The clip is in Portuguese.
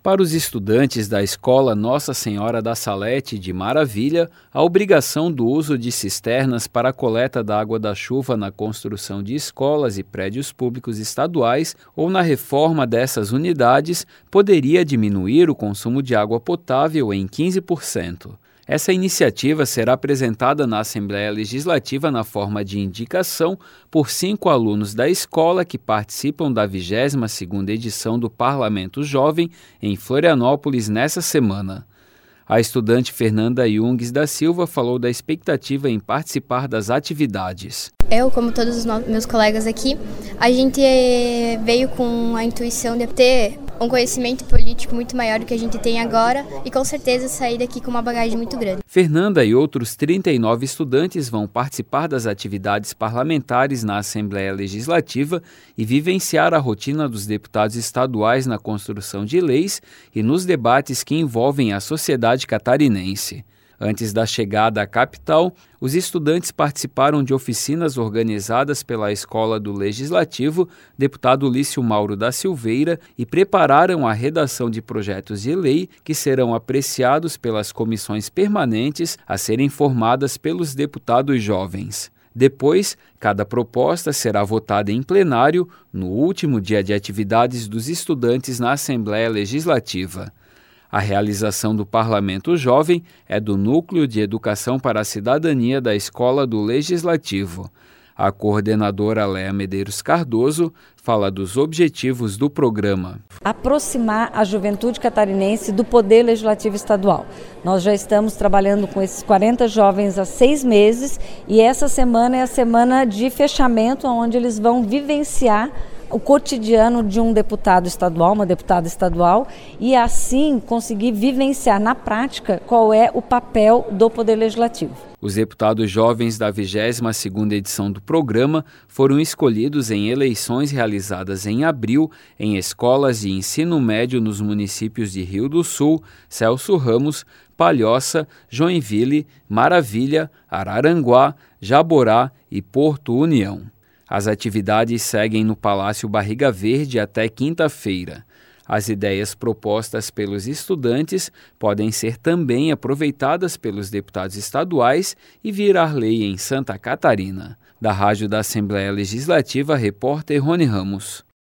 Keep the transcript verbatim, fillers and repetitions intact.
Para os estudantes da Escola Nossa Senhora da Salete de Maravilha, a obrigação do uso de cisternas para a coleta da água da chuva na construção de escolas e prédios públicos estaduais ou na reforma dessas unidades poderia diminuir o consumo de água potável em quinze por cento. Essa iniciativa será apresentada na Assembleia Legislativa na forma de indicação por cinco alunos da escola que participam da vigésima segunda edição do Parlamento Jovem em Florianópolis nessa semana. A estudante Fernanda Jungs da Silva falou da expectativa em participar das atividades. Eu, como todos os meus colegas aqui, a gente veio com a intuição de ter um conhecimento político muito maior do que a gente tem agora e com certeza sair daqui com uma bagagem muito grande. Fernanda e outros trinta e nove estudantes vão participar das atividades parlamentares na Assembleia Legislativa e vivenciar a rotina dos deputados estaduais na construção de leis e nos debates que envolvem a sociedade catarinense. Antes da chegada à capital, os estudantes participaram de oficinas organizadas pela Escola do Legislativo, deputado Lício Mauro da Silveira, e prepararam a redação de projetos de lei que serão apreciados pelas comissões permanentes a serem formadas pelos deputados jovens. Depois, cada proposta será votada em plenário no último dia de atividades dos estudantes na Assembleia Legislativa. A realização do Parlamento Jovem é do Núcleo de Educação para a Cidadania da Escola do Legislativo. A coordenadora Léa Medeiros Cardoso fala dos objetivos do programa. Aproximar a juventude catarinense do Poder Legislativo Estadual. Nós já estamos trabalhando com esses quarenta jovens há seis meses e essa semana é a semana de fechamento, onde eles vão vivenciar o cotidiano de um deputado estadual, uma deputada estadual, e assim conseguir vivenciar na prática qual é o papel do Poder Legislativo. Os deputados jovens da vigésima segunda edição do programa foram escolhidos em eleições realizadas em abril em escolas de ensino médio nos municípios de Rio do Sul, Celso Ramos, Palhoça, Joinville, Maravilha, Araranguá, Jaborá e Porto União. As atividades seguem no Palácio Barriga Verde até quinta-feira. As ideias propostas pelos estudantes podem ser também aproveitadas pelos deputados estaduais e virar lei em Santa Catarina. Da Rádio da Assembleia Legislativa, repórter Rony Ramos.